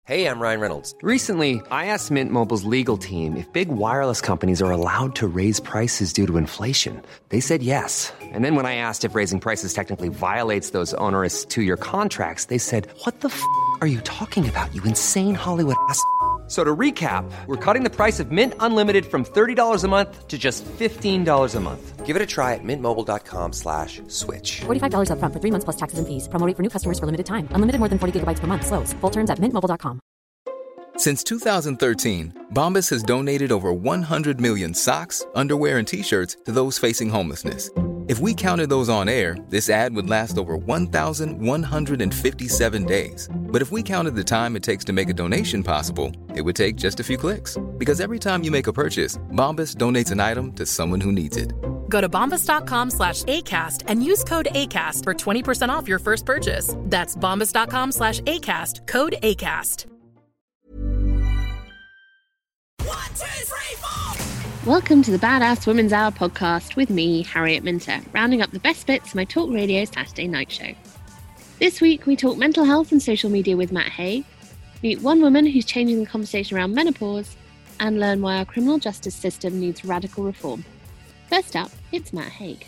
Hey, I'm Ryan Reynolds. Recently, I asked Mint Mobile's legal team if big wireless companies are allowed to raise prices due to inflation. They said yes. And then when I asked if raising prices technically violates those onerous two-year contracts, they said, "What the f*** are you talking about, you insane Hollywood ass?" So to recap, we're cutting the price of Mint Unlimited from $30 a month to just $15 a month. Give it a try at mintmobile.com/switch. $45 up front for 3 months plus taxes and fees. Promo rate for new customers for limited time. Unlimited more than 40 gigabytes per month. Slows full terms at mintmobile.com. Since 2013, Bombas has donated over 100 million socks, underwear, and T-shirts to those facing homelessness. If we counted those on air, this ad would last over 1,157 days. But if we counted the time it takes to make a donation possible, it would take just a few clicks. Because every time you make a purchase, Bombas donates an item to someone who needs it. Go to bombas.com/ACAST and use code ACAST for 20% off your first purchase. That's bombas.com/ACAST, code ACAST. 1, 2, 3, 4. Welcome to the Badass Women's Hour podcast with me, Harriet Minter, rounding up the best bits of my Talk Radio Saturday night show. This week we talk mental health and social media with Matt Haig, meet one woman who's changing the conversation around menopause, and learn why our criminal justice system needs radical reform. First up, it's Matt Haig.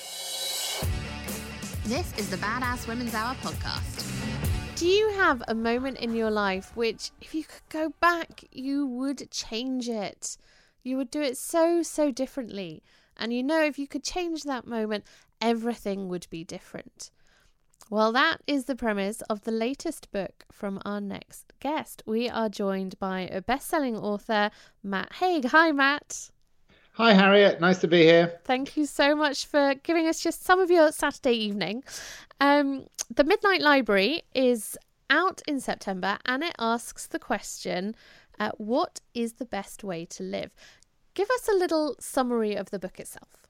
This is the Badass Women's Hour podcast. Do you have a moment in your life which, if you could go back, you would change it? You would do it so differently. And you know, if you could change that moment, everything would be different. Well, that is the premise of the latest book from our next guest. We are joined by a best-selling author, Matt Haig. Hi, Matt. Hi, Harriet. Nice to be here. Thank you so much for giving us just some of your Saturday evening. The Midnight Library is out in September, and it asks the question, what is the best way to live? Give us a little summary of the book itself.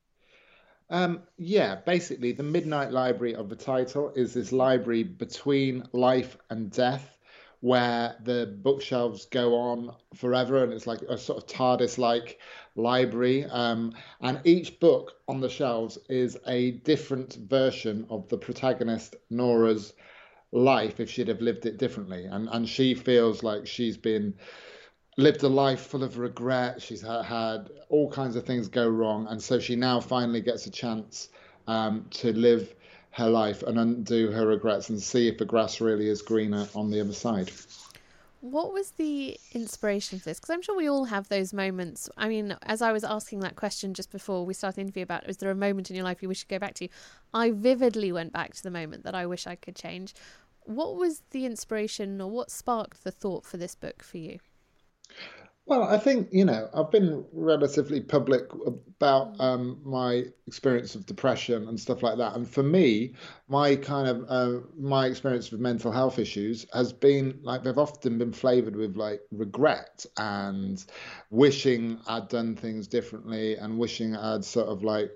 Basically, the Midnight Library of the title is this library between life and death, where the bookshelves go on forever, and it's like a sort of TARDIS-like library. And each book on the shelves is a different version of the protagonist, Nora's life, if she'd have lived it differently. And she feels like she's been lived a life full of regret. She's had all kinds of things go wrong. And so she now finally gets a chance to live her life and undo her regrets and see if the grass really is greener on the other side. What was the inspiration for this? Because I'm sure we all have those moments. I mean, as I was asking that question just before we started the interview about, is there a moment in your life you wish you could go back to? I vividly went back to the moment that I wish I could change. What was the inspiration, or what sparked the thought for this book for you? Well, I think, I've been relatively public about my experience of depression and stuff like that. And for me, my my experience with mental health issues has been like, they've often been flavored with like regret and wishing I'd done things differently, and wishing I'd sort of like,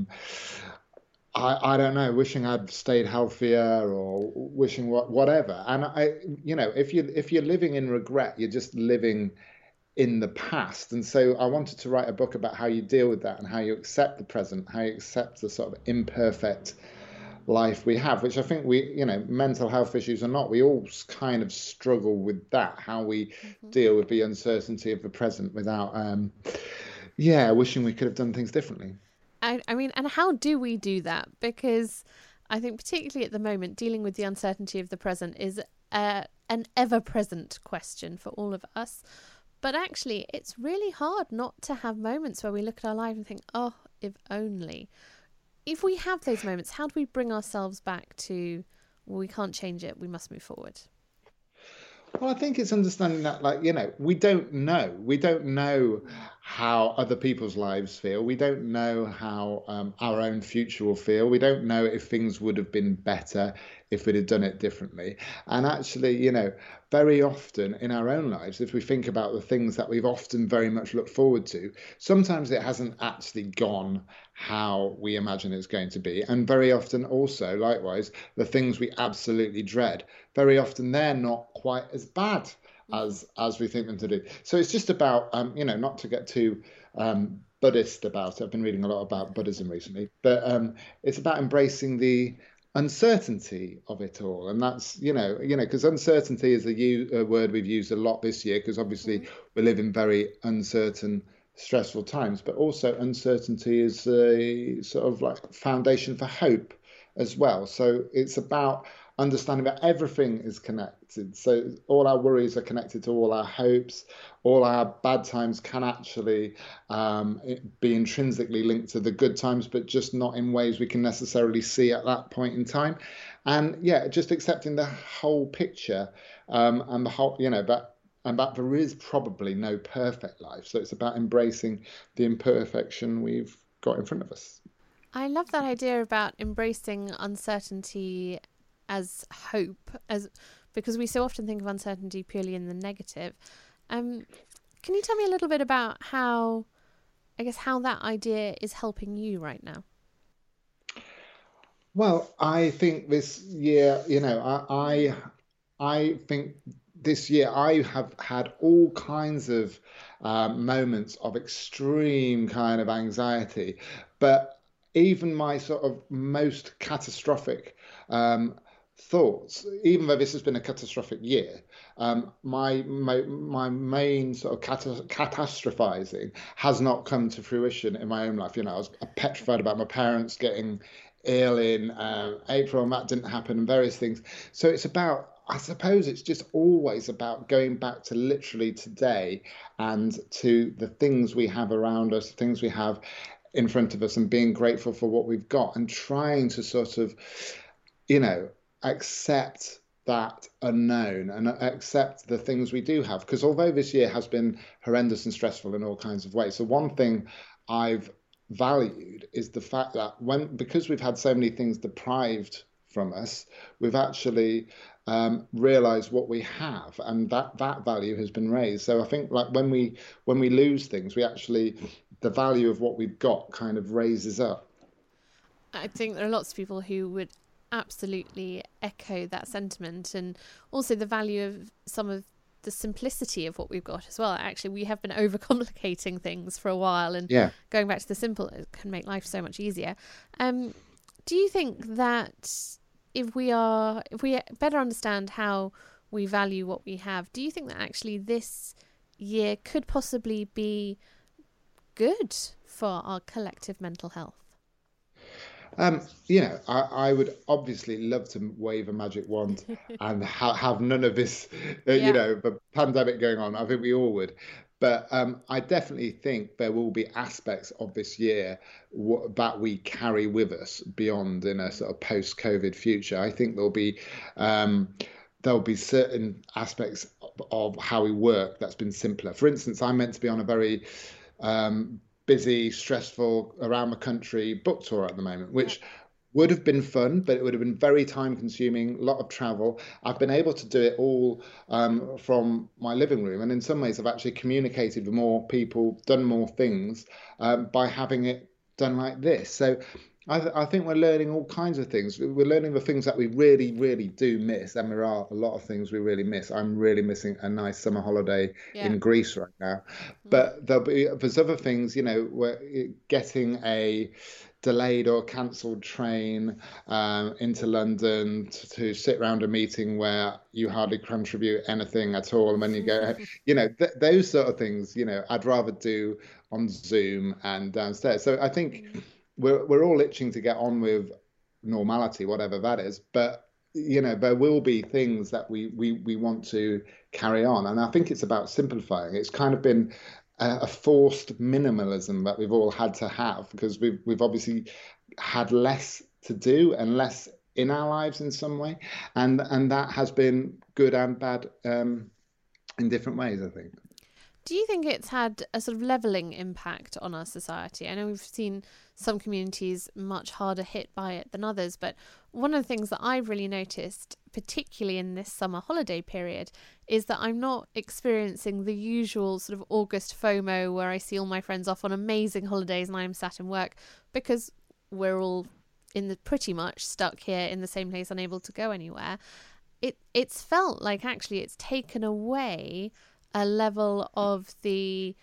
I don't know, wishing I'd stayed healthier, or wishing whatever. And if you're living in regret, you're just living in the past. And so I wanted to write a book about how you deal with that, and how you accept the present, how you accept the sort of imperfect life we have, which I think mental health issues or not, we all kind of struggle with that, how we deal with the uncertainty of the present without, wishing we could have done things differently. I mean, and how do we do that? Because I think particularly at the moment, dealing with the uncertainty of the present is an ever-present question for all of us. But actually, it's really hard not to have moments where we look at our life and think, oh, if only. If we have those moments, how do we bring ourselves back to, well, we can't change it, we must move forward? Well, I think it's understanding that, we don't know. We don't know how other people's lives feel. We don't know how our own future will feel. We don't know if things would have been better if we'd have done it differently. And actually, very often in our own lives, if we think about the things that we've often very much looked forward to, sometimes it hasn't actually gone how we imagine it's going to be. And very often also, likewise, the things we absolutely dread, very often they're not quite as bad as we think them to do. So it's just about, not to get too Buddhist about it. I've been reading a lot about Buddhism recently, but it's about embracing the uncertainty of it all. And that's, because uncertainty is a word we've used a lot this year, because obviously we live in very uncertain, stressful times, but also uncertainty is a sort of like foundation for hope as well. So it's about understanding that everything is connected. So all our worries are connected to all our hopes. All our bad times can actually be intrinsically linked to the good times, but just not in ways we can necessarily see at that point in time. And yeah, just accepting the whole picture, and the whole, and that there is probably no perfect life. So it's about embracing the imperfection we've got in front of us. I love that idea about embracing uncertainty as hope, because we so often think of uncertainty purely in the negative. Can you tell me a little bit about how that idea is helping you right now? Well, I think this year, I think this year I have had all kinds of moments of extreme kind of anxiety, but even my sort of most catastrophic thoughts, even though this has been a catastrophic year, my main sort of catastrophizing has not come to fruition in my own life. I was petrified about my parents getting ill in April, and that didn't happen, and various things. So it's about, I suppose it's just always about going back to literally today and to the things we have around us, the things we have in front of us, and being grateful for what we've got, and trying to sort of, accept that unknown and accept the things we do have. Because although this year has been horrendous and stressful in all kinds of ways, so one thing I've valued is the fact that because we've had so many things deprived from us, we've actually realized what we have, and that value has been raised. So I think like when we lose things, we actually, the value of what we've got kind of raises up. I think there are lots of people who would absolutely echo that sentiment, and also the value of some of the simplicity of what we've got as well. Actually, we have been overcomplicating things for a while, and going back to the simple can make life so much easier. Do you think that if we better understand how we value what we have, do you think that actually this year could possibly be good for our collective mental health? I would obviously love to wave a magic wand and have none of this, the pandemic going on. I think we all would. But I definitely think there will be aspects of this year that we carry with us beyond in a sort of post-COVID future. I think there'll be certain aspects of how we work that's been simpler. For instance, I'm meant to be on a very busy, stressful, around the country book tour at the moment, which would have been fun, but it would have been very time consuming, a lot of travel. I've been able to do it all from my living room. And in some ways, I've actually communicated with more people, done more things by having it done like this. So I think we're learning all kinds of things. We're learning the things that we really, really do miss. And there are a lot of things we really miss. I'm really missing a nice summer holiday in Greece right now. But there's other things, we're getting a delayed or cancelled train into London to sit around a meeting where you hardly contribute anything at all. And when you go, those sort of things, I'd rather do on Zoom and downstairs. So I think we're all itching to get on with normality, whatever that is. But, there will be things that we want to carry on. And I think it's about simplifying. It's kind of been a forced minimalism that we've all had to have, because we've obviously had less to do and less in our lives in some way. And that has been good and bad in different ways, I think. Do you think it's had a sort of levelling impact on our society? I know we've seen some communities much harder hit by it than others, but one of the things that I've really noticed, particularly in this summer holiday period, is that I'm not experiencing the usual sort of August FOMO where I see all my friends off on amazing holidays and I'm sat in work, because we're all pretty much stuck here in the same place, unable to go anywhere. It's felt like actually it's taken away a level of the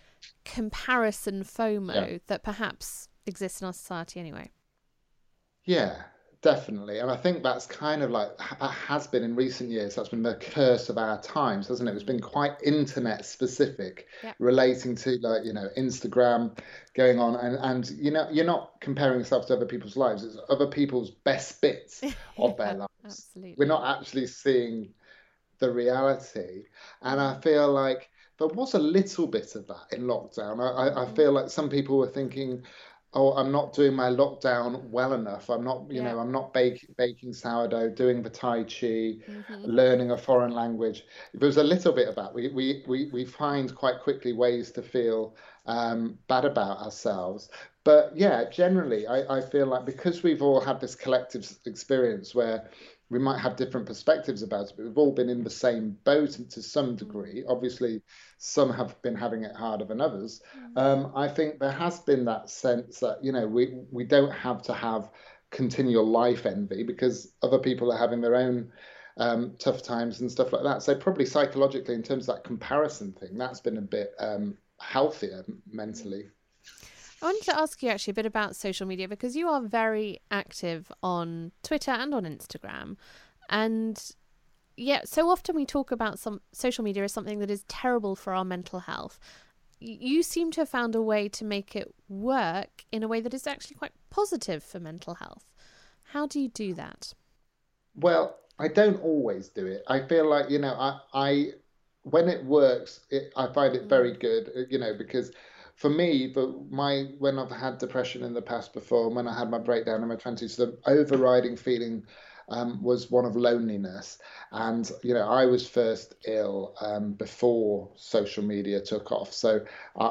comparison FOMO that perhaps exists in our society anyway. Yeah, Definitely. And I think that's kind of like, that has been in recent years, that's been the curse of our times, hasn't it? It's been quite internet specific, Yeah. relating to like, Instagram going on. And you're not comparing yourself to other people's lives, it's other people's best bits of their lives. Absolutely. We're not actually seeing the reality. And I feel like there was a little bit of that in lockdown. I feel like some people were thinking, oh, I'm not doing my lockdown well enough. I'm not, Yeah. I'm not baking sourdough, doing the Tai Chi, Mm-hmm. learning a foreign language. There was a little bit of that. We find quite quickly ways to feel bad about ourselves. But yeah, generally, I feel like because we've all had this collective experience where we might have different perspectives about it, but we've all been in the same boat to some degree. Obviously, some have been having it harder than others. I think there has been that sense that, we don't have to have continual life envy because other people are having their own tough times and stuff like that. So probably psychologically, in terms of that comparison thing, that's been a bit healthier mentally. I wanted to ask you actually a bit about social media because you are very active on Twitter and on Instagram. And yeah, so often we talk about some social media as something that is terrible for our mental health. You seem to have found a way to make it work in a way that is actually quite positive for mental health. How do you do that? Well, I don't always do it. I feel like, I when it works, I find it very good, because for me, when I've had depression in the past before, when I had my breakdown in my 20s, the overriding feeling was one of loneliness. And, I was first ill before social media took off. So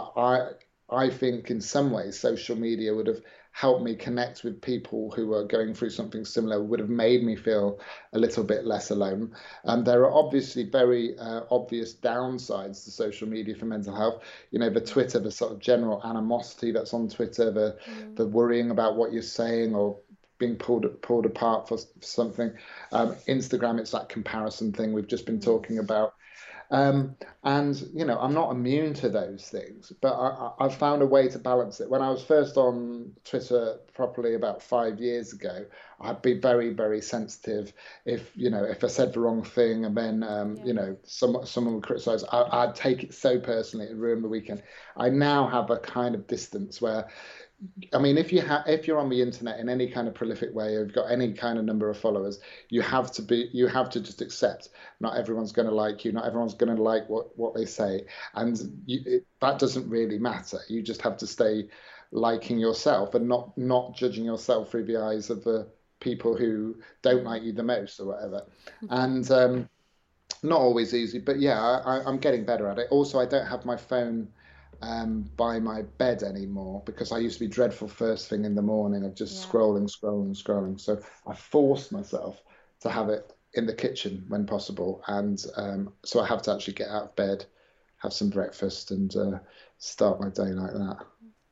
I think in some ways social media would have helped me connect with people who were going through something similar, would have made me feel a little bit less alone. There are obviously very obvious downsides to social media for mental health. The Twitter, the sort of general animosity that's on Twitter, the worrying about what you're saying or being pulled apart for something. Instagram, it's that comparison thing we've just been talking about. And, I'm not immune to those things, but I've found a way to balance it. When I was first on Twitter properly about 5 years ago, I'd be very, very sensitive if I said the wrong thing and then, someone would criticize, I'd take it so personally and ruin the weekend. I now have a kind of distance where, if you're on the internet in any kind of prolific way, or you've got any kind of number of followers, you have to just accept not everyone's going to like you, not everyone's going to like what they say, and that doesn't really matter. You just have to stay liking yourself and not judging yourself through the eyes of the people who don't like you the most or whatever. And not always easy, but yeah, I'm getting better at it. Also, I don't have my phone by my bed anymore because I used to be dreadful first thing in the morning of just scrolling. So I forced myself to have it in the kitchen when possible, and so I have to actually get out of bed, have some breakfast, and start my day like that.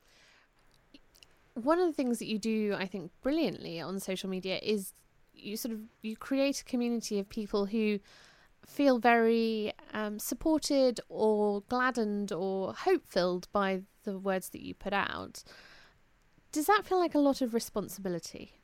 One of the things that you do, I think, brilliantly on social media is you create a community of people who feel very supported or gladdened or hope-filled by the words that you put out. Does that feel like a lot of responsibility?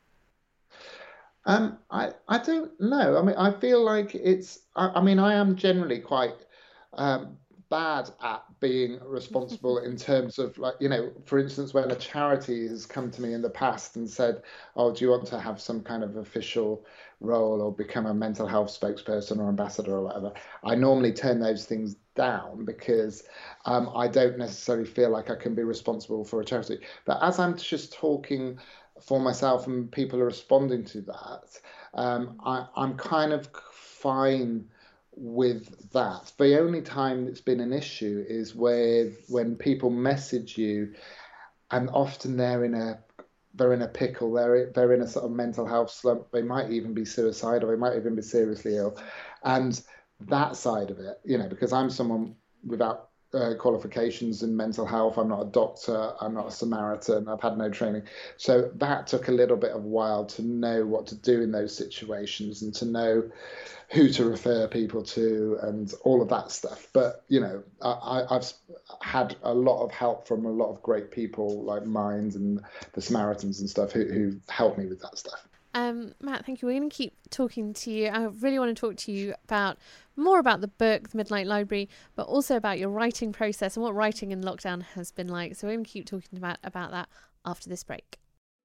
I don't know. I feel like it's. I am generally quite bad at being responsible in terms of, like, for instance, when a charity has come to me in the past and said, oh, do you want to have some kind of official role or become a mental health spokesperson or ambassador or whatever, I normally turn those things down because I don't necessarily feel like I can be responsible for a charity. But as I'm just talking for myself and people are responding to that, I'm kind of fine with that. The only time it's been an issue is when people message you, and often they're in a pickle, they're in a sort of mental health slump, they might even be suicidal, they might even be seriously ill, and that side of it, because I'm someone without qualifications in mental health. I'm not a doctor, I'm not a Samaritan, I've had no training. So that took a little bit of a while to know what to do in those situations and to know who to refer people to and all of that stuff. But, I've had a lot of help from a lot of great people like Mind and the Samaritans and stuff who helped me with that stuff. Matt, thank you. We're going to keep talking to you. I really want to talk to you more about the book, The Midnight Library, but also about your writing process and what writing in lockdown has been like. So we're going to keep talking about that after this break.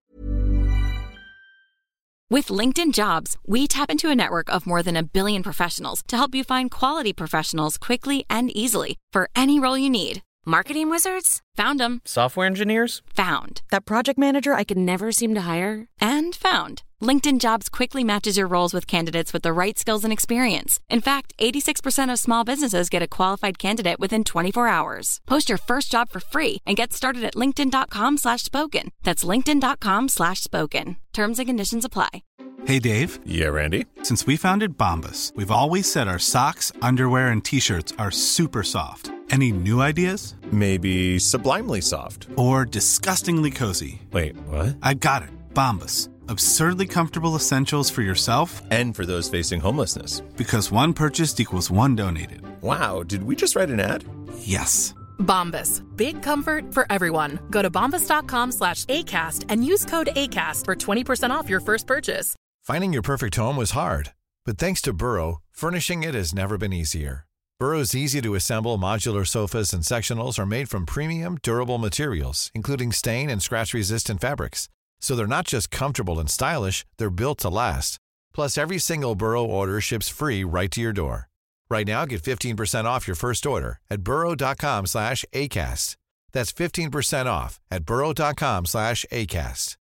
With LinkedIn Jobs, we tap into a network of more than 1 billion professionals to help you find quality professionals quickly and easily for any role you need. Marketing wizards? Found them. Software engineers? Found. That project manager I could never seem to hire? And found. LinkedIn Jobs quickly matches your roles with candidates with the right skills and experience. In fact, 86% of small businesses get a qualified candidate within 24 hours. Post your first job for free and get started at linkedin.com/spoken. That's linkedin.com/spoken. Terms and conditions apply. Hey, Dave. Yeah, Randy. Since we founded Bombas, we've always said our socks, underwear, and T-shirts are super soft. Any new ideas? Maybe sublimely soft. Or disgustingly cozy. Wait, what? I got it. Bombas. Absurdly comfortable essentials for yourself and for those facing homelessness. Because one purchased equals one donated. Wow, did we just write an ad? Yes. Bombas. Big comfort for everyone. Go to bombas.com/ACAST and use code ACAST for 20% off your first purchase. Finding your perfect home was hard, but thanks to Burrow, furnishing it has never been easier. Burrow's easy-to-assemble modular sofas and sectionals are made from premium, durable materials, including stain and scratch-resistant fabrics. So they're not just comfortable and stylish, they're built to last. Plus, every single Burrow order ships free right to your door. Right now, get 15% off your first order at burrow.com/ACAST. That's 15% off at burrow.com/ACAST.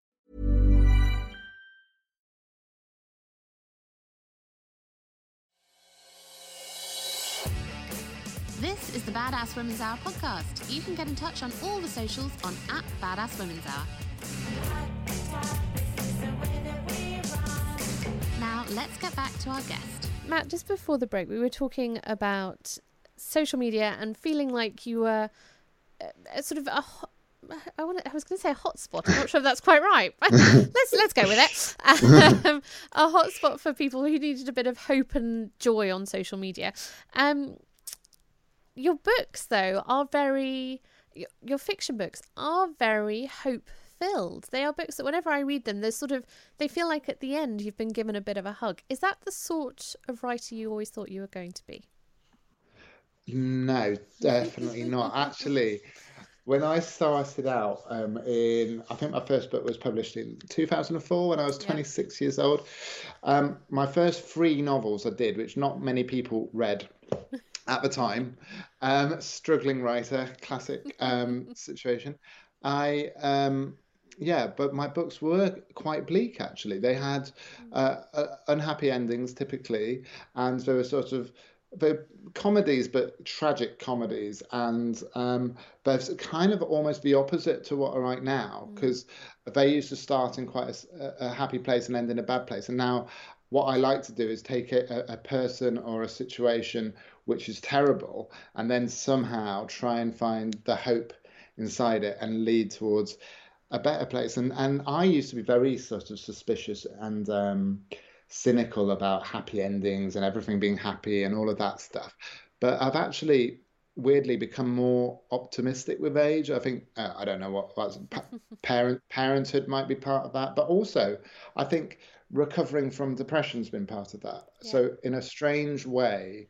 This is the Badass Women's Hour podcast. You can get in touch on all the socials on @Badass Women's Hour. Now, let's get back to our guest. Matt, just before the break, we were talking about social media and feeling like you were sort of I was going to say a hotspot. I'm not sure if that's quite right. let's go with it. A hotspot for people who needed a bit of hope and joy on social media. Your books, though, are your fiction books are very hope-filled. They are books that whenever I read them, they feel like at the end you've been given a bit of a hug. Is that the sort of writer you always thought you were going to be? No, definitely not. Actually, when I started out I think my first book was published in 2004 when I was 26 years old. My first 3 novels I did, which not many people read at the time, struggling writer, classic situation. But my books were quite bleak, actually. They had unhappy endings, typically, and they were sort of comedies, but tragic comedies, and they're kind of almost the opposite to what I write now, because they used to start in quite a happy place and end in a bad place. And now what I like to do is take a person or a situation which is terrible and then somehow try and find the hope inside it and lead towards a better place. And I used to be very sort of suspicious and cynical about happy endings and everything being happy and all of that stuff. But I've actually weirdly become more optimistic with age. I think, I don't know what's parenthood might be part of that, but also I think recovering from depression's been part of that. Yeah. So in a strange way,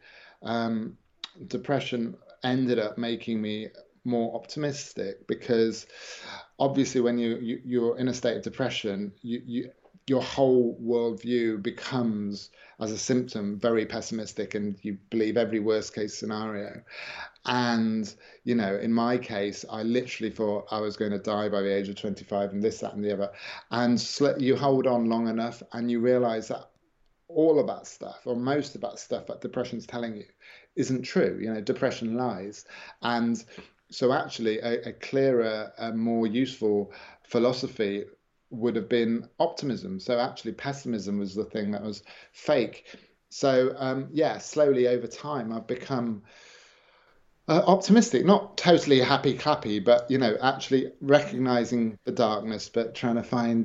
depression ended up making me more optimistic, because obviously when you're in a state of depression, your whole worldview becomes, as a symptom, very pessimistic, and you believe every worst case scenario. And, in my case, I literally thought I was going to die by the age of 25 and this, that, and the other. And you hold on long enough and you realize that all of that stuff, or most of that stuff that depression's telling you, isn't true. Depression lies. And so actually a clearer, more useful philosophy would have been optimism. So actually pessimism was the thing that was fake. So slowly over time I've become optimistic, not totally happy clappy, but actually recognizing the darkness, but trying to find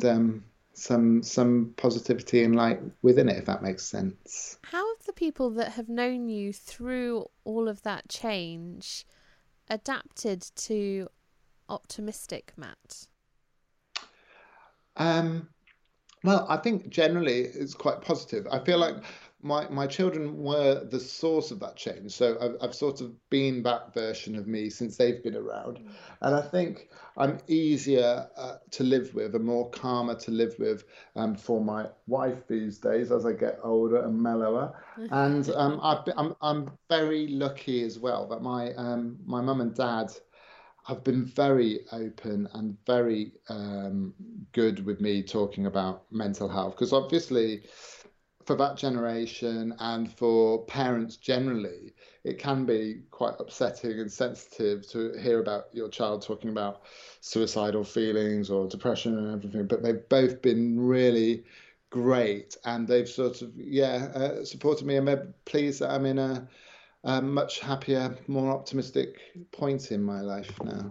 some positivity and light within it, if that makes sense. How have the people that have known you through all of that change adapted to optimistic Matt? Well, I think generally it's quite positive. I feel like my children were the source of that change. So I've sort of been that version of me since they've been around. And I think I'm easier to live with and more calmer to live with for my wife these days as I get older and mellower. And I'm very lucky as well that my mum and dad have been very open and very good with me talking about mental health because obviously for that generation and for parents generally, it can be quite upsetting and sensitive to hear about your child talking about suicidal feelings or depression and everything. But they've both been really great and they've sort of, supported me. And they're pleased that I'm in a much happier, more optimistic point in my life now.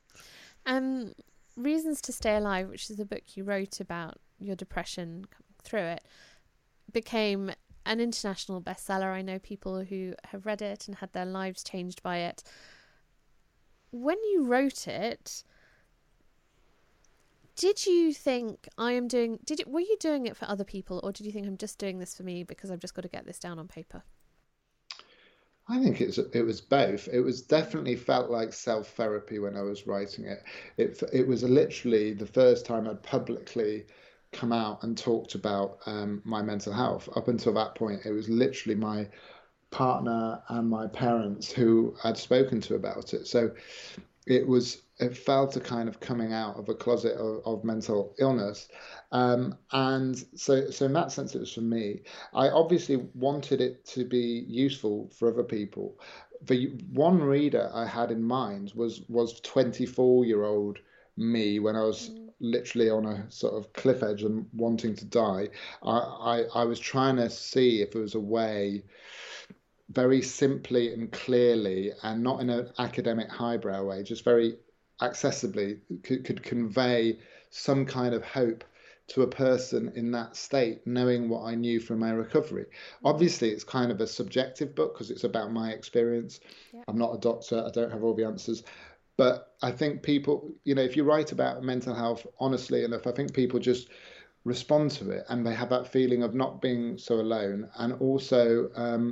Reasons to Stay Alive, which is a book you wrote about your depression coming through it, became an international bestseller. I know people who have read it and had their lives changed by it. When you wrote it, did you think were you doing it for other people, or did you think I'm just doing this for me because I've just got to get this down on paper? I think it was both. It was definitely felt like self-therapy when I was writing it. It was literally the first time I'd publicly come out and talked about my mental health. Up until that point, it was literally my partner and my parents who I'd spoken to about it. So it felt a kind of coming out of a closet of mental illness. And so in that sense, it was for me. I obviously wanted it to be useful for other people. The one reader I had in mind was 24-year-old me when I was literally on a sort of cliff edge and wanting to die. I was trying to see if there was a way very simply and clearly and not in an academic highbrow way, just very accessibly could convey some kind of hope to a person in that state, knowing what I knew from my recovery. Obviously, it's kind of a subjective book because it's about my experience. Yeah. I'm not a doctor. I don't have all the answers. But I think people, if you write about mental health honestly enough, I think people just respond to it and they have that feeling of not being so alone, and also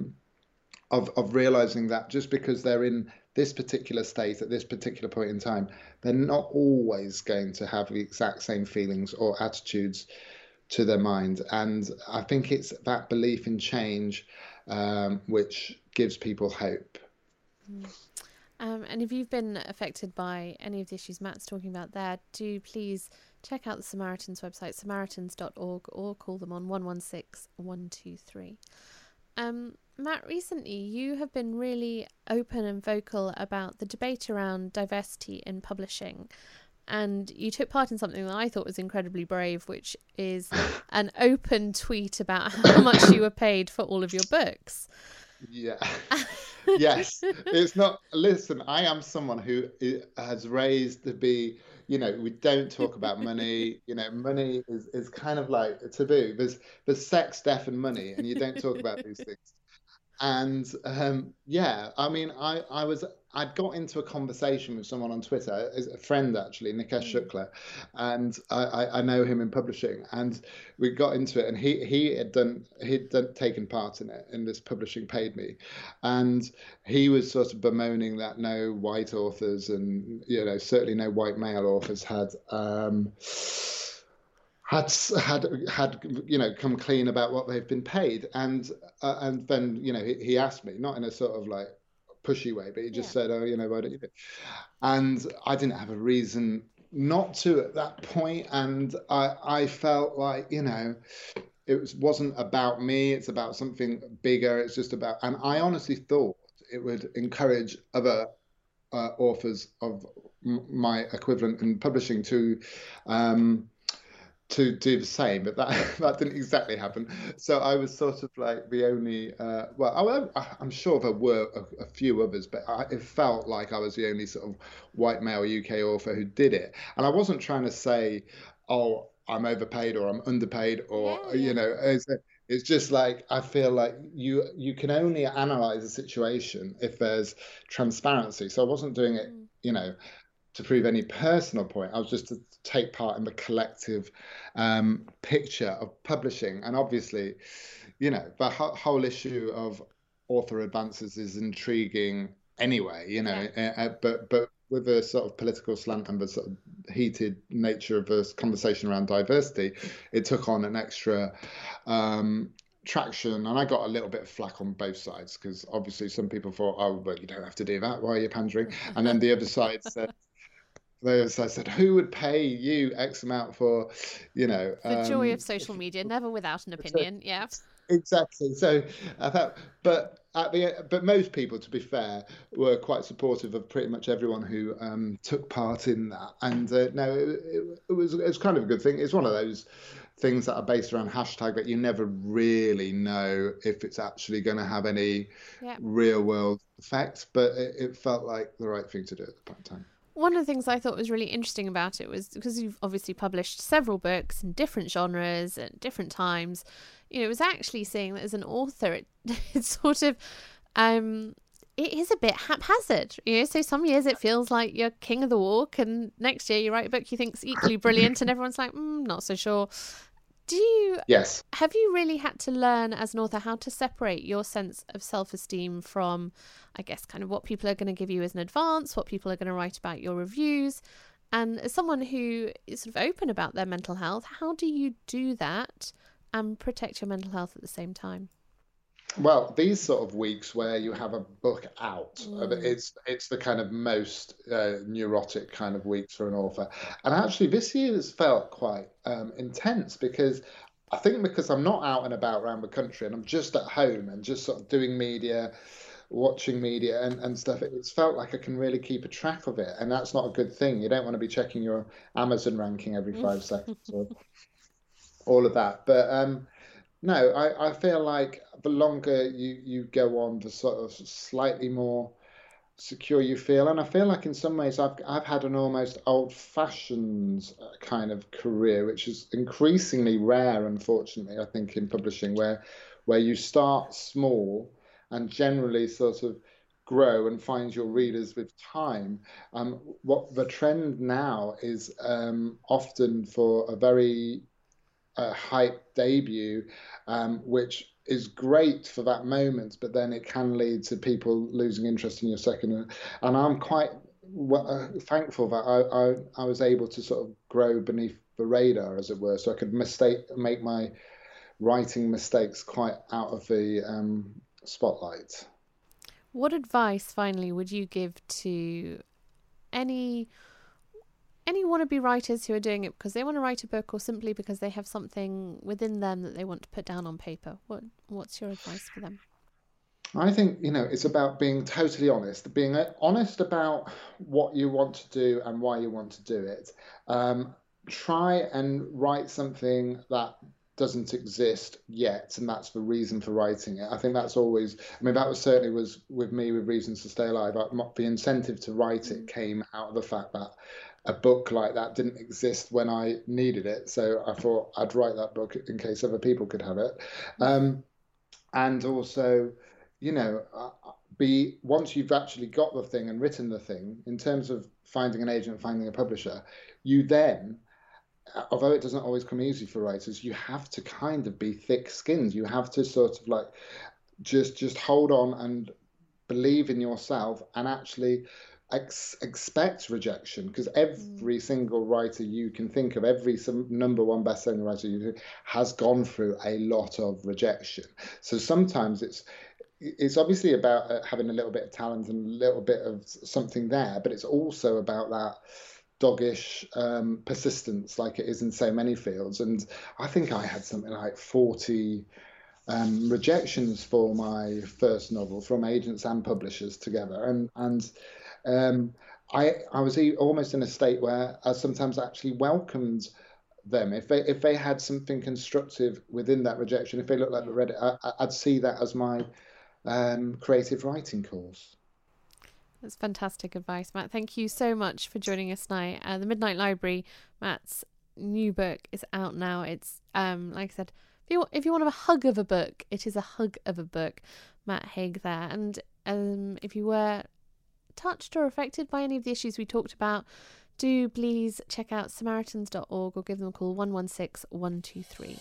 of realizing that just because they're in this particular state at this particular point in time, they're not always going to have the exact same feelings or attitudes to their mind. And I think it's that belief in change which gives people hope. And if you've been affected by any of the issues Matt's talking about there, do please check out the Samaritans website, samaritans.org, or call them on 116 123. Matt, recently you have been really open and vocal about the debate around diversity in publishing, and you took part in something that I thought was incredibly brave, which is an open tweet about how much you were paid for all of your books. Yeah. Yes. It's not, listen, I am someone who has raised to be, we don't talk about money. Money is kind of like a taboo. There's sex, death and money, and you don't talk about these things. And I'd got into a conversation with someone on Twitter, a friend actually, Nikesh Shukla, and I know him in publishing, and we got into it, and he'd taken part in it, and this publishing paid me, and he was sort of bemoaning that no white authors and certainly no white male authors had come clean about what they've been paid, and then he asked me, not in a sort of like pushy way, but he just said, why don't you do it? And I didn't have a reason not to at that point, and I felt like it wasn't about me, it's about something bigger. It's just about, and I honestly thought it would encourage other authors of my equivalent in publishing to do the same, but that didn't exactly happen. So I was sort of like the only, I'm sure there were a few others, but it felt like I was the only sort of white male UK author who did it. And I wasn't trying to say, oh, I'm overpaid or I'm underpaid or, it's just like, I feel like you can only analyze a situation if there's transparency. So I wasn't doing it, to prove any personal point. I was just to take part in the collective picture of publishing. And obviously, you know, the whole issue of author advances is intriguing anyway, you know, but with a sort of political slant and the sort of heated nature of this conversation around diversity, it took on an extra traction. And I got a little bit of flack on both sides, because obviously some people thought, oh, but you don't have to do that. Why are you pandering? And then the other side said, who would pay you X amount for, you know... The joy of social media, never without an opinion, yeah. Exactly. So I thought, but most people, to be fair, were quite supportive of pretty much everyone who took part in that. And no, it was kind of a good thing. It's one of those things that are based around hashtag that you never really know if it's actually going to have any real world effect, but it felt like the right thing to do at the time. One of the things I thought was really interesting about it was, because you've obviously published several books in different genres at different times, you know, it was actually saying that as an author, it's sort of, it is a bit haphazard, you know, so some years it feels like you're king of the walk, and next year you write a book you think's equally brilliant and everyone's like, not so sure. Yes. Have you really had to learn as an author how to separate your sense of self-esteem from, I guess, kind of what people are going to give you as an advance, what people are going to write about your reviews? And as someone who is sort of open about their mental health, how do you do that and protect your mental health at the same time? Well, these sort of weeks where you have a book out, it's the kind of most neurotic kind of weeks for an author. And actually this year has felt quite intense, because I think because I'm not out and about around the country and I'm just at home and just sort of doing media, watching media and stuff, it's felt like I can really keep a track of it. And that's not a good thing. You don't want to be checking your Amazon ranking every 5 seconds or all of that. But no, I feel like the longer you go on, the sort of slightly more secure you feel. And I feel like in some ways I've had an almost old-fashioned kind of career, which is increasingly rare, unfortunately, I think, in publishing, where you start small and generally sort of grow and find your readers with time. What the trend now is often for a very hype debut, which is great for that moment, but then it can lead to people losing interest in your second. And I'm quite thankful that I was able to sort of grow beneath the radar, as it were, so I could make my writing mistakes quite out of the spotlight. What advice, finally, would you give to any wannabe writers who are doing it because they want to write a book, or simply because they have something within them that they want to put down on paper? What's your advice for them? I think, you know, it's about being totally honest, being honest about what you want to do and why you want to do it. Try and write something that doesn't exist yet, and that's the reason for writing it. I think that's always, I mean, that was certainly was with me with Reasons to Stay Alive. The incentive to write it came out of the fact that a book like that didn't exist when I needed it. So I thought I'd write that book in case other people could have it. And also, you know, once you've actually got the thing and written the thing, in terms of finding an agent, finding a publisher, you then, although it doesn't always come easy for writers, you have to kind of be thick-skinned. You have to sort of like just hold on and believe in yourself and actually expect rejection, because every single writer you can think of, every number one best-selling writer you think, has gone through a lot of rejection. So sometimes it's obviously about having a little bit of talent and a little bit of something there, but it's also about that doggish persistence, like it is in so many fields. And I think I had something like 40 rejections for my first novel from agents and publishers together, and I was almost in a state where I sometimes actually welcomed them if they had something constructive within that rejection. If they looked like the Reddit, I'd see that as my creative writing course. That's fantastic advice, Matt. Thank you so much for joining us tonight. The Midnight Library, Matt's new book, is out now. It's like I said, if you want a hug of a book, it is a hug of a book. Matt Haig there. And if you were touched or affected by any of the issues we talked about, do please check out samaritans.org or give them a call 116 123.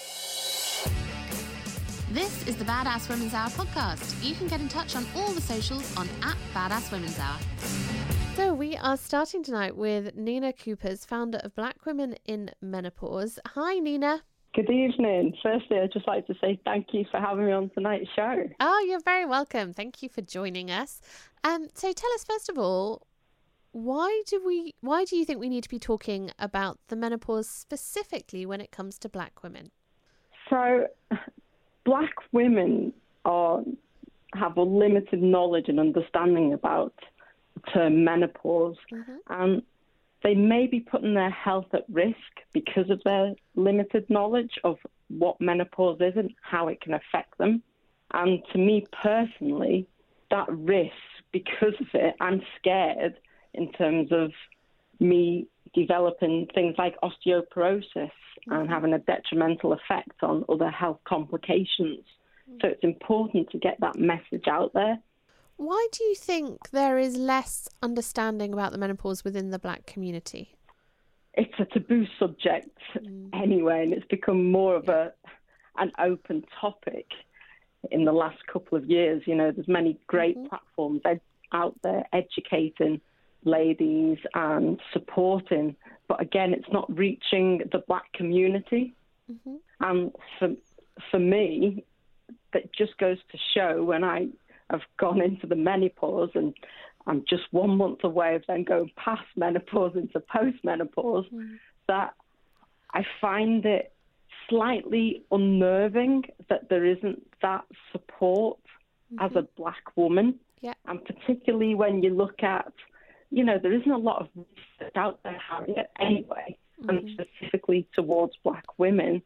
This is the Badass Women's Hour podcast. You can get in touch on all the socials on @Badass Women's Hour. So we are starting tonight with Nina Coopers, founder of Black Women in Menopause. Hi, Nina. Good evening. Firstly, I'd just like to say thank you for having me on tonight's show. Oh, you're very welcome. Thank you for joining us. So tell us, first of all, why do you think we need to be talking about the menopause specifically when it comes to Black women? So, Black women have a limited knowledge and understanding about the term menopause, and they may be putting their health at risk because of their limited knowledge of what menopause is and how it can affect them. And to me personally, that risk, because of it, I'm scared in terms of me developing things like osteoporosis and having a detrimental effect on other health complications. So it's important to get that message out there. Why do you think there is less understanding about the menopause within the Black community? It's a taboo subject anyway, and it's become more of an open topic in the last couple of years. You know, there's many great platforms out there educating ladies and supporting, but again, it's not reaching the Black community. And for me, that just goes to show when I've gone into the menopause and I'm just 1 month away of then going past menopause into postmenopause, that I find it slightly unnerving that there isn't that support as a Black woman. And particularly when you look at, you know, there isn't a lot of research out there, Harriet, anyway, and specifically towards Black women.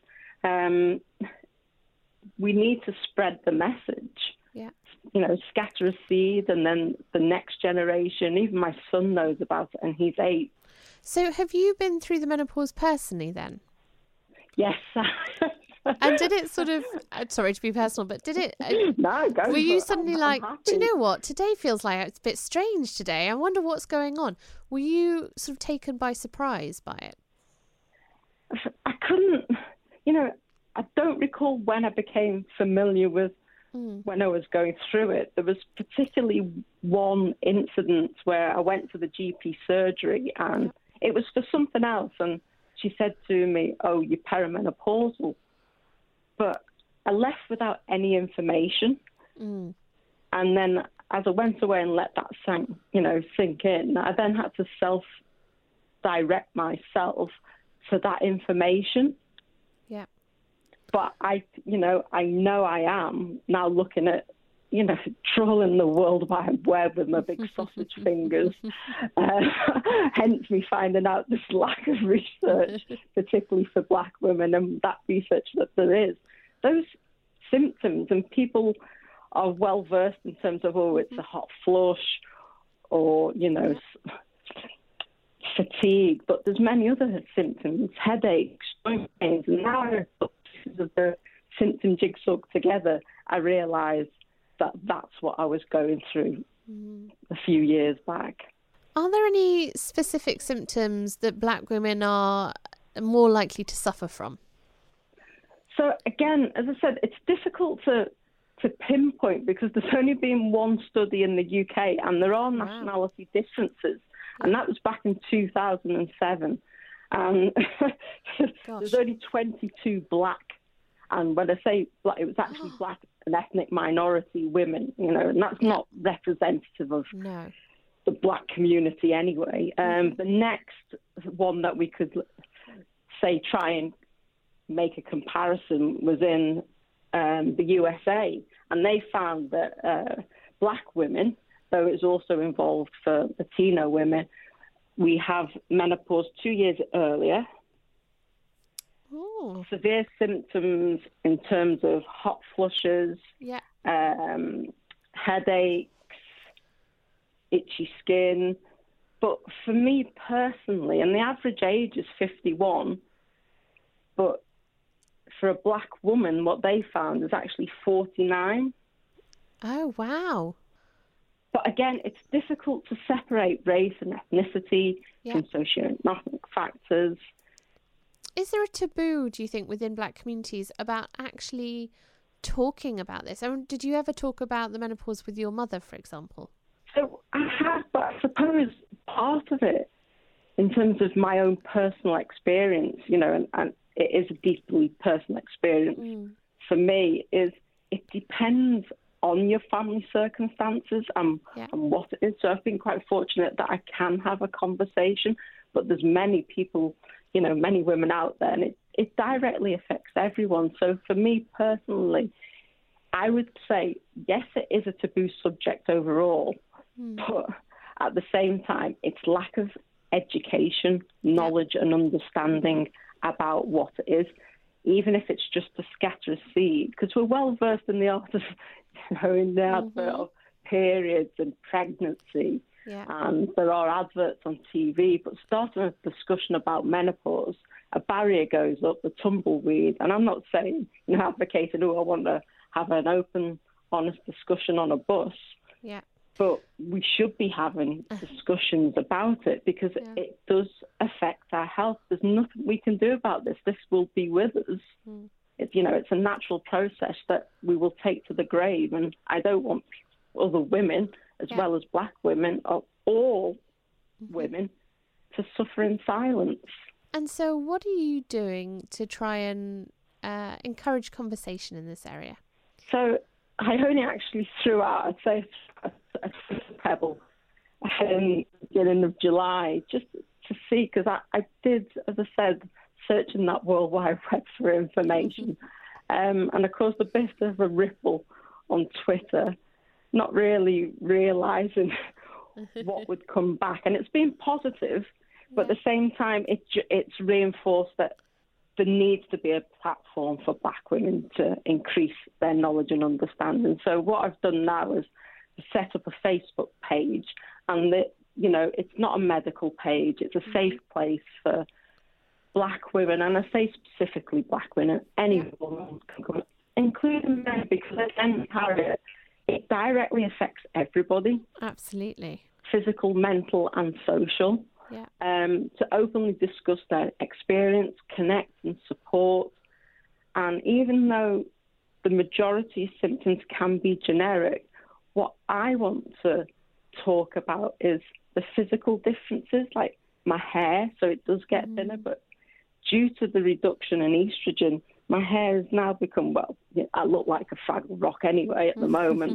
We need to spread the message. You know, scatter a seed, and then the next generation, even my son knows about it, and he's 8. So have you been through the menopause personally then? Yes. And did it sort of, sorry to be personal, but did it, no, go were you suddenly I'm like, happy. do you know what, today feels like it's a bit strange today, I wonder what's going on? Were you sort of taken by surprise by it? I couldn't, you know, I don't recall when I became familiar with when I was going through it. There was particularly one incident where I went to the GP surgery and it was for something else, and she said to me, "Oh, you're perimenopausal." But I left without any information. And then as I went away and let that sink in, I then had to self-direct myself to that information. But I know I am now looking at, you know, trawling the World Wide Web with my big sausage fingers. Hence me finding out this lack of research, particularly for Black women, and that research that there is. Those symptoms, and people are well versed in terms of, it's a hot flush or, you know, fatigue, but there's many other symptoms, headaches, joint pains, and now I put pieces of the symptom jigsaw together, I realised that that's what I was going through a few years back. Are there any specific symptoms that Black women are more likely to suffer from? So again, as I said, it's difficult to pinpoint because there's only been one study in the UK and there are nationality differences. And that was back in 2007. And there's only 22 Black. And when I say Black, it was actually Black and ethnic minority women, you know, and that's not representative of the Black community anyway. The next one that we could say try and make a comparison was in the USA. And they found that Black women, though it's also involved for Latino women, we have menopause 2 years earlier. Severe symptoms in terms of hot flushes, headaches, itchy skin. But for me personally, and the average age is 51, but for a Black woman, what they found is actually 49. Oh, wow. But again, it's difficult to separate race and ethnicity from socioeconomic factors. Is there a taboo, do you think, within Black communities about actually talking about this? Did you ever talk about the menopause with your mother, for example? So I have, but I suppose part of it, in terms of my own personal experience, and it is a deeply personal experience for me, is it depends on your family circumstances and what it is. So I've been quite fortunate that I can have a conversation, but there's many people, many women out there, and it directly affects everyone. So for me personally, I would say, yes, it is a taboo subject overall, but at the same time, it's lack of education, knowledge and understanding about what it is, even if it's just to scatter a seed, because we're well versed in the art of, in the advert of periods and pregnancy, and there are adverts on TV, but starting a discussion about menopause, a barrier goes up, the tumbleweed, and I'm not saying, advocating, I want to have an open, honest discussion on a bus, but we should be having discussions about it because it does affect our health. There's nothing we can do about this. This will be with us. It's a natural process that we will take to the grave, and I don't want other women, as well as Black women, or all women, to suffer in silence. And so what are you doing to try and encourage conversation in this area? So I only actually threw out, I'd say, a pebble in the beginning of July, just to see, because I did, as I said, searching that World Wide Web for information. And of course, a bit of a ripple on Twitter, not really realising what would come back. And it's been positive, but at the same time, it's reinforced that there needs to be a platform for Black women to increase their knowledge and understanding. So what I've done now is set up a Facebook page, and it's not a medical page. It's a safe place for Black women, and I say specifically Black women. Any woman can come, including men, because again, Harriet, it directly affects everybody. Absolutely. Physical, mental, and social. To openly discuss their experience, connect and support. And even though the majority of symptoms can be generic, what I want to talk about is the physical differences, like my hair. So it does get thinner, but due to the reduction in estrogen, my hair has now become, I look like a Fraggle Rock anyway at the moment.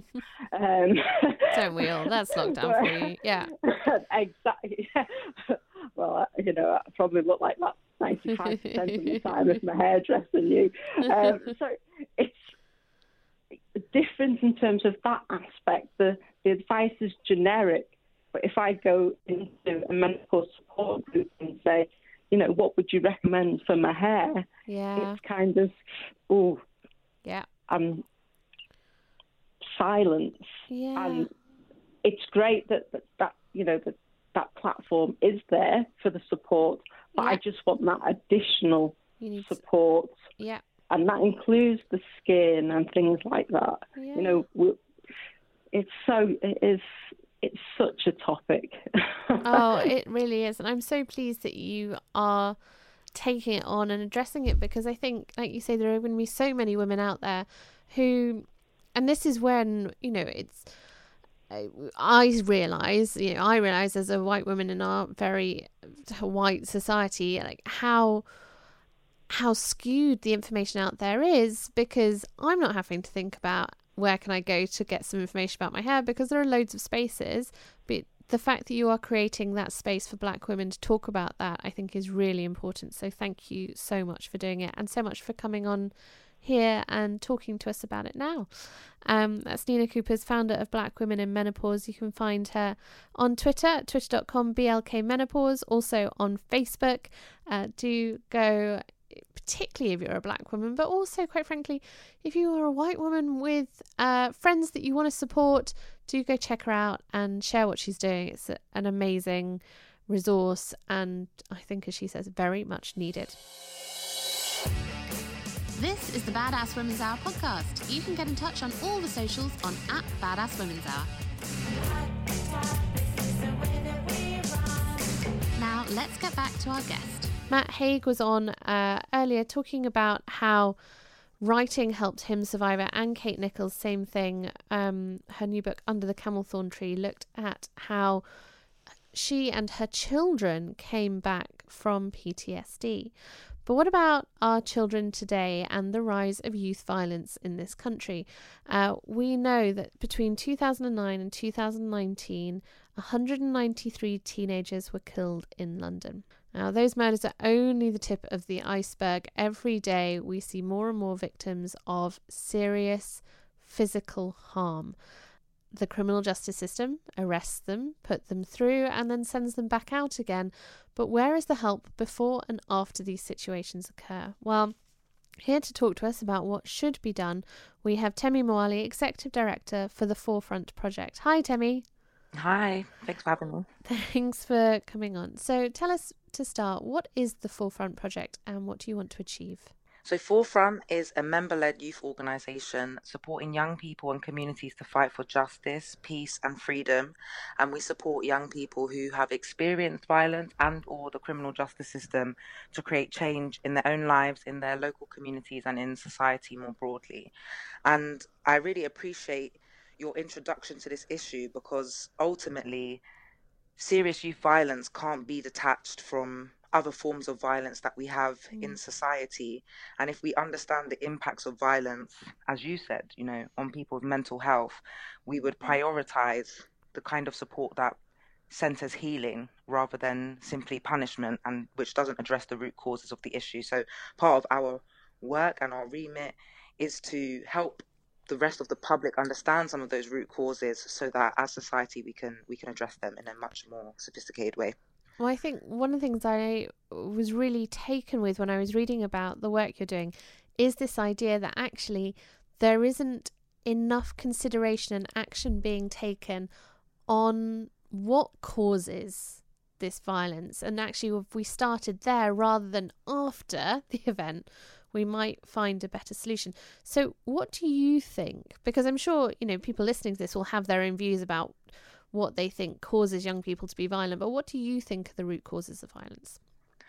Don't we all? That's lockdown for you. Yeah. Exactly. Well, I probably look like that 95% of the time if my hairdresser knew. So it's different in terms of that aspect. The advice is generic, but if I go into a menopause support group and say, what would you recommend for my hair? It's kind of, silence. And it's great that that platform is there for the support, but I just want that additional support. And that includes the skin and things like that. It's such a topic. Oh, it really is. And I'm so pleased that you are taking it on and addressing it, because I think, like you say, there are going to be so many women out there who, and this is when, I realise as a white woman in our very white society, like how skewed the information out there is, because I'm not having to think about where can I go to get some information about my hair, because there are loads of spaces. But the fact that you are creating that space for Black women to talk about that, I think, is really important. So thank you so much for doing it, and so much for coming on here and talking to us about it now. That's Nina Coopers, founder of Black Women in Menopause. You can find her on Twitter, twitter.com/BLKmenopause, also on Facebook. Do go, particularly if you're a Black woman, but also, quite frankly, if you are a white woman with friends that you want to support, do go check her out and share what she's doing. It's an amazing resource, and I think, as she says, very much needed. This is the Badass Women's Hour podcast. You can get in touch on all the socials on @Badass Women's Hour. get back to our guest. Matt Haig was on earlier talking about how writing helped him survive it, and Kate Nichols, same thing. Her new book, Under the Camel Thorn Tree, looked at how she and her children came back from PTSD. But what about our children today and the rise of youth violence in this country? We know that between 2009 and 2019, 193 teenagers were killed in London. Now, those murders are only the tip of the iceberg. Every day we see more and more victims of serious physical harm. The criminal justice system arrests them, put them through, and then sends them back out again. But where is the help before and after these situations occur? Well, here to talk to us about what should be done, we have Temi Moali, Executive Director for the Forefront Project. Hi, Temi. Hi, thanks for having me. Thanks for coming on. So tell us, to start, what is the Forefront Project and what do you want to achieve? So Forefront is a member-led youth organisation supporting young people and communities to fight for justice, peace and freedom. And we support young people who have experienced violence and or the criminal justice system to create change in their own lives, in their local communities and in society more broadly. And I really appreciate your introduction to this issue because ultimately serious youth violence can't be detached from other forms of violence that we have in society. And if we understand the impacts of violence, as you said, you know, on people's mental health, we would prioritize the kind of support that centers healing rather than simply punishment, and which doesn't address the root causes of the issue. So part of our work and our remit is to help the rest of the public understand some of those root causes so that as society we can address them in a much more sophisticated way. Well, I think one of the things I was really taken with when I was reading about the work you're doing is this idea that actually there isn't enough consideration and action being taken on what causes this violence. And actually, if we started there rather than after the event, we might find a better solution. So what do you think? Because I'm sure, you know, people listening to this will have their own views about what they think causes young people to be violent. But what do you think are the root causes of violence?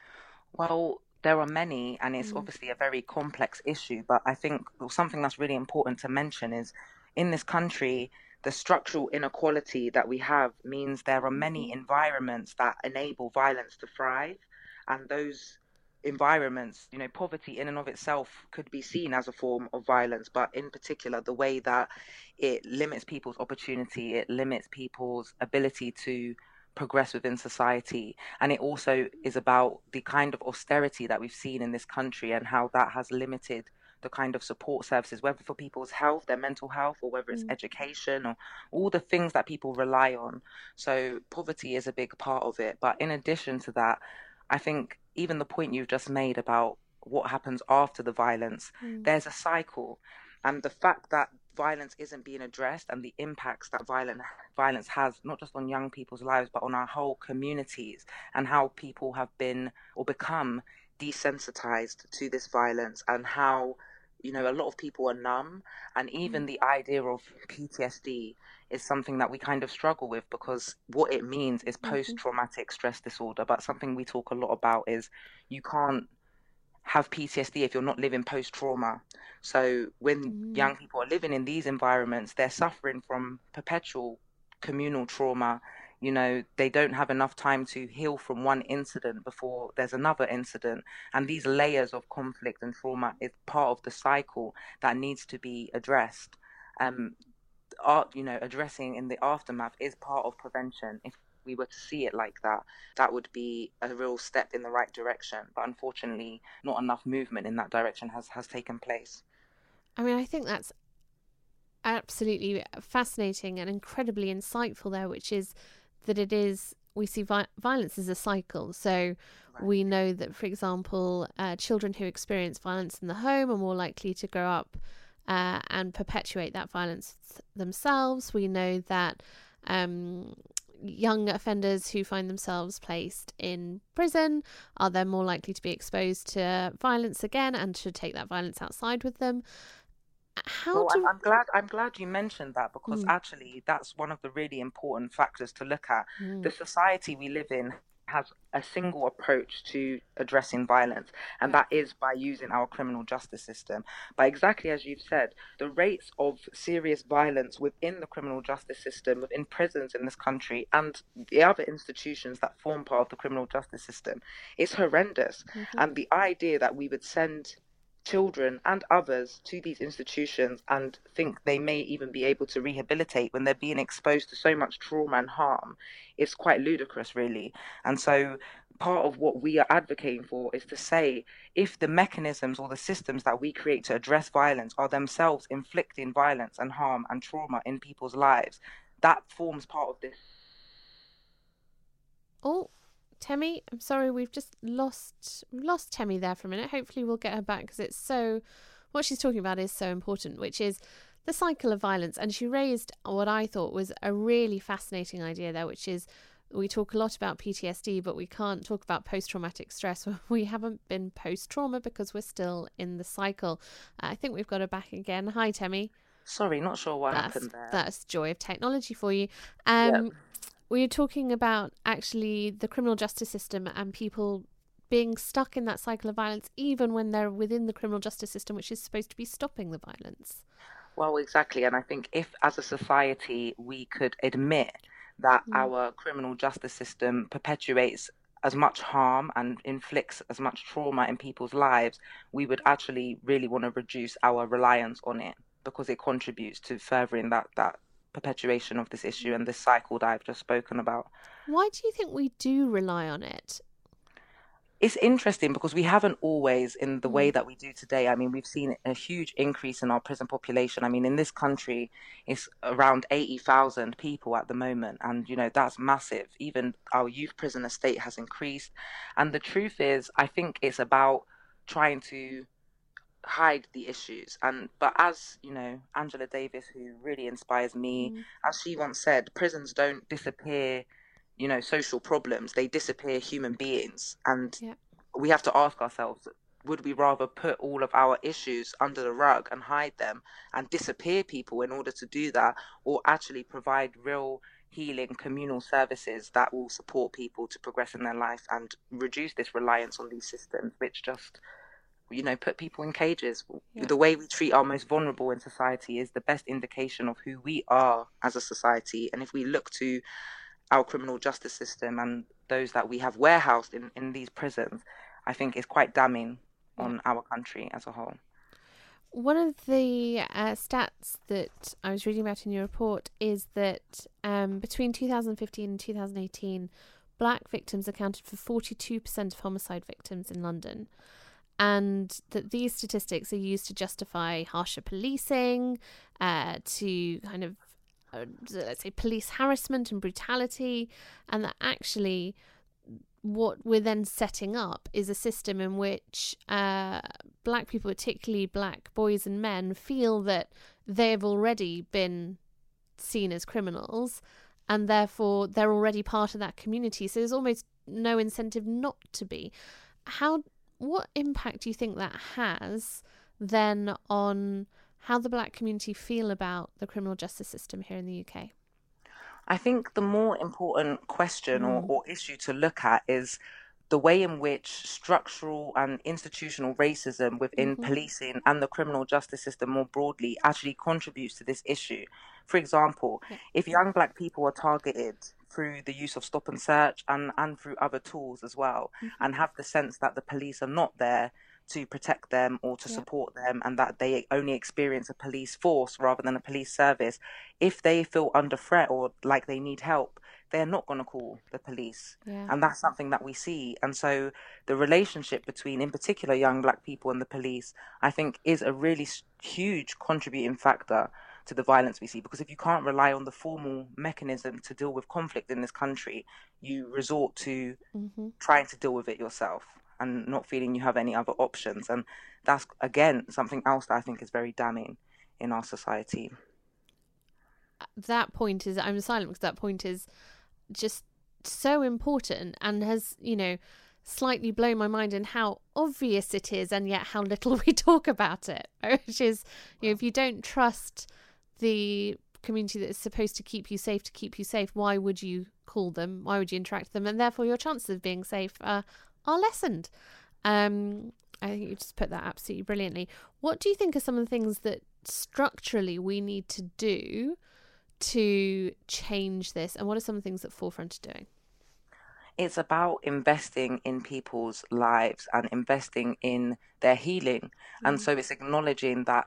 Well, there are many, and it's obviously a very complex issue. But I think something that's really important to mention is in this country, the structural inequality that we have means there are many environments that enable violence to thrive. And those environments, you know, poverty in and of itself could be seen as a form of violence, but in particular the way that it limits people's opportunity, it limits people's ability to progress within society. And it also is about the kind of austerity that we've seen in this country and how that has limited the kind of support services, whether for people's health, their mental health, or whether it's education or all the things that people rely on. So poverty is a big part of it. But in addition to that, I think even the point you've just made about what happens after the violence, there's a cycle. And the fact that violence isn't being addressed and the impacts that violence has, not just on young people's lives, but on our whole communities, and how people have been or become desensitized to this violence, and how, you know, a lot of people are numb. And even the idea of PTSD is something that we kind of struggle with, because what it means is post-traumatic stress disorder. But something we talk a lot about is you can't have PTSD if you're not living post-trauma. So when young people are living in these environments, they're suffering from perpetual communal trauma. You know, they don't have enough time to heal from one incident before there's another incident. And these layers of conflict and trauma is part of the cycle that needs to be addressed. You know, addressing in the aftermath is part of prevention. If we were to see it like that, that would be a real step in the right direction. But unfortunately, not enough movement in that direction has taken place. I mean, I think that's absolutely fascinating and incredibly insightful there, which is that it is, we see violence as a cycle. So we know that, for example, children who experience violence in the home are more likely to grow up and perpetuate that violence themselves. We know that young offenders who find themselves placed in prison are then more likely to be exposed to violence again and to take that violence outside with them. I'm glad you mentioned that, because actually that's one of the really important factors to look at. The society we live in has a single approach to addressing violence, and that is by using our criminal justice system. But exactly as you've said, the rates of serious violence within the criminal justice system, within prisons in this country, and the other institutions that form part of the criminal justice system is horrendous. And the idea that we would send children and others to these institutions and think they may even be able to rehabilitate when they're being exposed to so much trauma and harm is quite ludicrous, really. And so part of what we are advocating for is to say, if the mechanisms or the systems that we create to address violence are themselves inflicting violence and harm and trauma in people's lives, that forms part of this. Oh, Temi, I'm sorry, we've just lost Temi there for a minute. Hopefully we'll get her back, because what she's talking about is so important, which is the cycle of violence. And she raised what I thought was a really fascinating idea there, which is, we talk a lot about PTSD, but we can't talk about post-traumatic stress. We haven't been post-trauma because we're still in the cycle. I think we've got her back again. Hi, Temi. Sorry, not sure what happened there. That's joy of technology for you. We were talking about actually the criminal justice system and people being stuck in that cycle of violence, even when they're within the criminal justice system, which is supposed to be stopping the violence. Well, exactly. And I think if, as a society, we could admit that our criminal justice system perpetuates as much harm and inflicts as much trauma in people's lives, we would actually really want to reduce our reliance on it, because it contributes to furthering that perpetuation of this issue and this cycle that I've just spoken about. Why do you think we do rely on it? It's interesting because we haven't always in the way that we do today. I mean, we've seen a huge increase in our prison population. I mean, in this country, it's around 80,000 people at the moment. And, you know, that's massive. Even our youth prison estate has increased. And the truth is, I think it's about trying to hide the issues. But as you know, Angela Davis, who really inspires me, as she once said, prisons don't disappear, you know, social problems, they disappear human beings. And we have to ask ourselves, would we rather put all of our issues under the rug and hide them and disappear people in order to do that, or actually provide real healing communal services that will support people to progress in their life and reduce this reliance on these systems which just, you know, put people in cages? The way we treat our most vulnerable in society is the best indication of who we are as a society. And if we look to our criminal justice system and those that we have warehoused in these prisons, I think it's quite damning on our country as a whole. One of the stats that I was reading about in your report is that between 2015 and 2018, black victims accounted for 42% of homicide victims in London. And that these statistics are used to justify harsher policing, to kind of, let's say, police harassment and brutality, and that actually what we're then setting up is a system in which black people, particularly black boys and men, feel that they've already been seen as criminals and therefore they're already part of that community. So there's almost no incentive not to be. What impact do you think that has then on how the black community feel about the criminal justice system here in the UK? I think the more important question or issue to look at is the way in which structural and institutional racism within policing and the criminal justice system more broadly actually contributes to this issue. For example, if young black people are targeted through the use of stop and search and through other tools as well, and have the sense that the police are not there to protect them or to support them, and that they only experience a police force rather than a police service, if they feel under threat or like they need help, they're not going to call the police. And that's something that we see. And so the relationship between, in particular, young black people and the police, I think is a really huge contributing factor to the violence we see. Because if you can't rely on the formal mechanism to deal with conflict in this country, you resort to trying to deal with it yourself and not feeling you have any other options. And that's, again, something else that I think is very damning in our society. That point is, I'm silent because that point is just so important and has, you know, slightly blown my mind in how obvious it is and yet how little we talk about it, which is, you know, if you don't trust the community that is supposed to keep you safe, why would you call them? Why would you interact with them? And therefore your chances of being safe are lessened. I think you just put that absolutely brilliantly. What do you think are some of the things that structurally we need to do to change this? And what are some of the things that Forefront are doing? It's about investing in people's lives and investing in their healing. And so it's acknowledging that,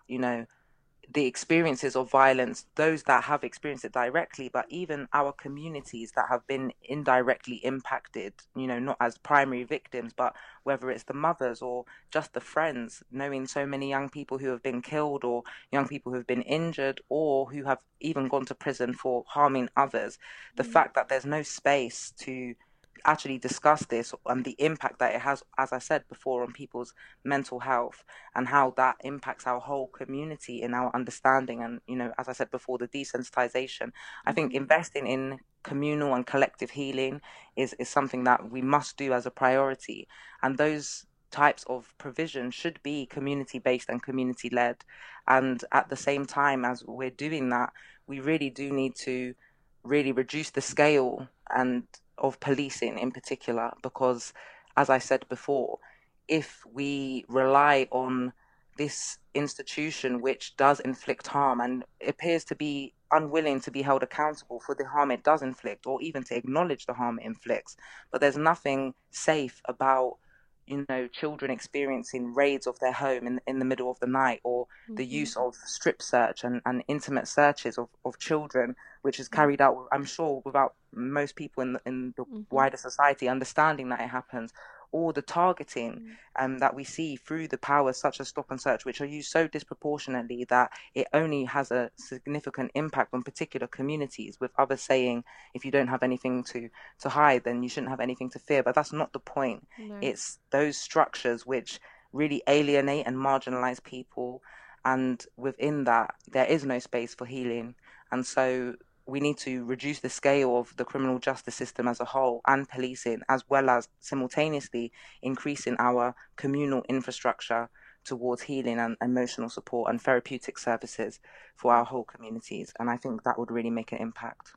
the experiences of violence, those that have experienced it directly, but even our communities that have been indirectly impacted, not as primary victims, but whether it's the mothers or just the friends, knowing so many young people who have been killed or young people who have been injured or who have even gone to prison for harming others. The fact that there's no space to actually discuss this and the impact that it has, as I said before, on people's mental health and how that impacts our whole community in our understanding. And, as I said before, the desensitization. I think investing in communal and collective healing is something that we must do as a priority. And those types of provision should be community-based and community-led. And at the same time as we're doing that, we really do need to really reduce the scale and of policing in particular, because as I said before, if we rely on this institution which does inflict harm and appears to be unwilling to be held accountable for the harm it does inflict or even to acknowledge the harm it inflicts, but there's nothing safe about children experiencing raids of their home in the middle of the night, or the use of strip search and intimate searches of children, which is carried out, I'm sure, without most people in the wider society understanding that it happens, or the targeting that we see through the powers such as stop and search, which are used so disproportionately that it only has a significant impact on particular communities, with others saying, if you don't have anything to hide, then you shouldn't have anything to fear. But that's not the point. No. It's those structures which really alienate and marginalize people. And within that, there is no space for healing. And so we need to reduce the scale of the criminal justice system as a whole and policing, as well as simultaneously increasing our communal infrastructure towards healing and emotional support and therapeutic services for our whole communities. And I think that would really make an impact.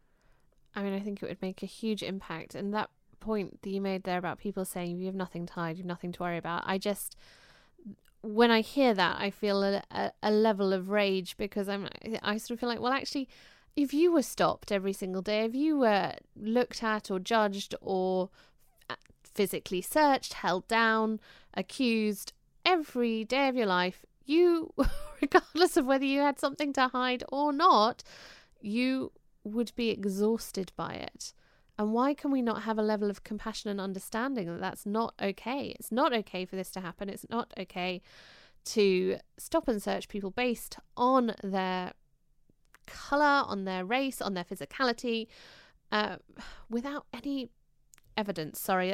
I mean, I think it would make a huge impact. And that point that you made there about people saying you have nothing to hide, you have nothing to worry about, when I hear that, I feel a level of rage, because I sort of feel like, well, actually, if you were stopped every single day, if you were looked at or judged or physically searched, held down, accused every day of your life, you, regardless of whether you had something to hide or not, you would be exhausted by it. And why can we not have a level of compassion and understanding that that's not okay? It's not okay for this to happen. It's not okay to stop and search people based on their colour, on their race, on their physicality, without any evidence. Sorry,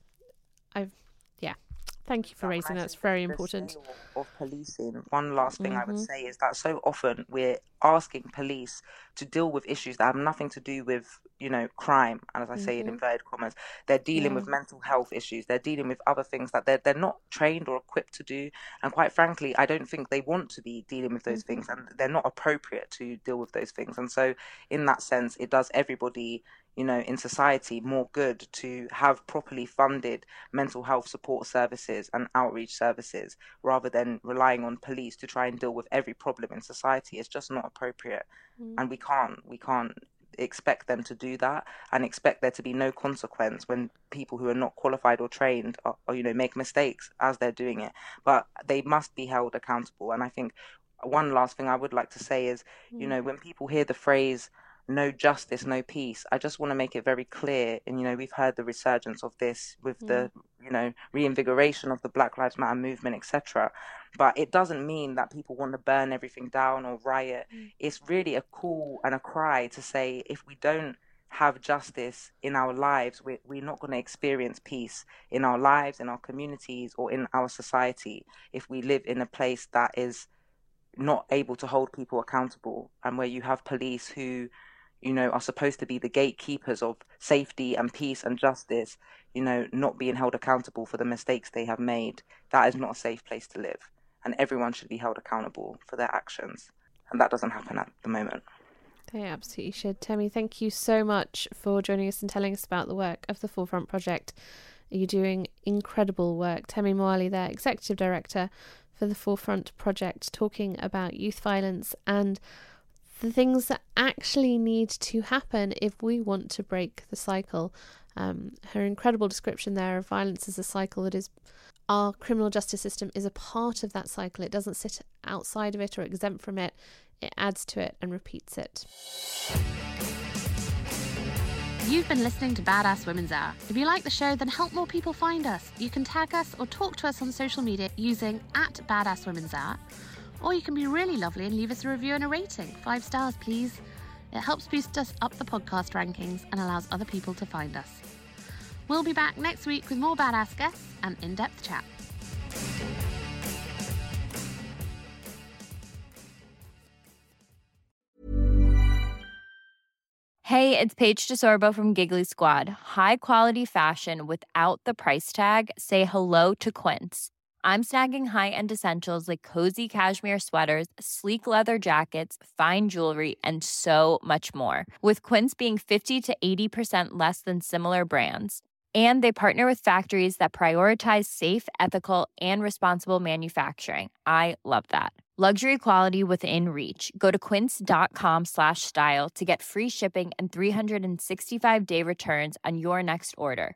thank you for raising that. It's very important. Of policing, one last thing I would say is that so often we're asking police to deal with issues that have nothing to do with, crime. And as I say in inverted commas, they're dealing with mental health issues. They're dealing with other things that they're not trained or equipped to do. And quite frankly, I don't think they want to be dealing with those things, and they're not appropriate to deal with those things. And so in that sense, it does everybody in society more good to have properly funded mental health support services and outreach services, rather than relying on police to try and deal with every problem in society. It's just not appropriate. And we can't expect them to do that and expect there to be no consequence when people who are not qualified or trained or make mistakes as they're doing it. But they must be held accountable. And I think one last thing I would like to say is, when people hear the phrase no justice, no peace, I just want to make it very clear. And, we've heard the resurgence of this with the, reinvigoration of the Black Lives Matter movement, etc. But it doesn't mean that people want to burn everything down or riot. It's really a call and a cry to say, if we don't have justice in our lives, we're not going to experience peace in our lives, in our communities, or in our society if we live in a place that is not able to hold people accountable, and where you have police who are supposed to be the gatekeepers of safety and peace and justice, not being held accountable for the mistakes they have made. That is not a safe place to live. And everyone should be held accountable for their actions. And that doesn't happen at the moment. They absolutely should. Temi, thank you so much for joining us and telling us about the work of the Forefront Project. You're doing incredible work. Temi Moali there, Executive Director for the Forefront Project, talking about youth violence and the things that actually need to happen if we want to break the cycle. Her incredible description there of violence as a cycle that is, our criminal justice system is a part of that cycle. It doesn't sit outside of it or exempt from it. It adds to it and repeats it. You've been listening to Badass Women's Hour. If you like the show, then help more people find us. You can tag us or talk to us on social media using @Badass Women's Hour. Or you can be really lovely and leave us a review and a rating. 5 stars, please. It helps boost us up the podcast rankings and allows other people to find us. We'll be back next week with more badass guests and in-depth chat. Hey, it's Paige DeSorbo from Giggly Squad. High quality fashion without the price tag. Say hello to Quince. I'm snagging high-end essentials like cozy cashmere sweaters, sleek leather jackets, fine jewelry, and so much more. With Quince being 50 to 80% less than similar brands. And they partner with factories that prioritize safe, ethical, and responsible manufacturing. I love that. Luxury quality within reach. Go to quince.com/style to get free shipping and 365-day returns on your next order.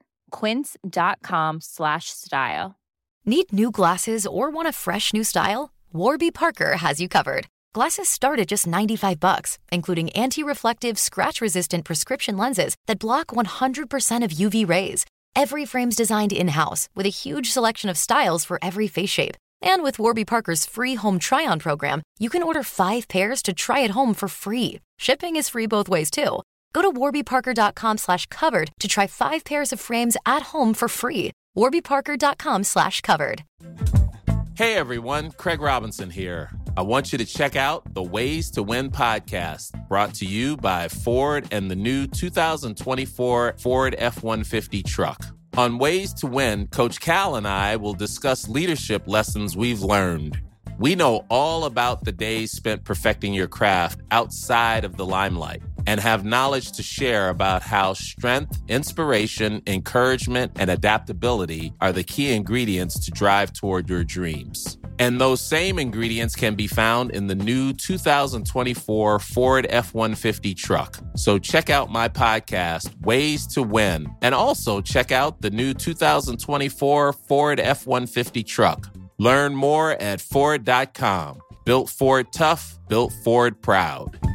Quince.com/style. Need new glasses or want a fresh new style? Warby Parker has you covered. Glasses start at just $95, including anti-reflective, scratch-resistant prescription lenses that block 100% of UV rays. Every frame's designed in-house with a huge selection of styles for every face shape. And with Warby Parker's free home try-on program, you can order 5 pairs to try at home for free. Shipping is free both ways, too. Go to warbyparker.com/covered to try 5 pairs of frames at home for free. warbyparker.com/covered. Hey everyone, Craig Robinson here. I want you to check out the Ways to Win podcast, brought to you by Ford and the new 2024 Ford F-150 truck. On Ways to Win, Coach Cal and I will discuss leadership lessons we've learned. We know all about the days spent perfecting your craft outside of the limelight and have knowledge to share about how strength, inspiration, encouragement, and adaptability are the key ingredients to drive toward your dreams. And those same ingredients can be found in the new 2024 Ford F-150 truck. So check out my podcast, Ways to Win, and also check out the new 2024 Ford F-150 truck. Learn more at Ford.com. Built Ford tough, built Ford proud.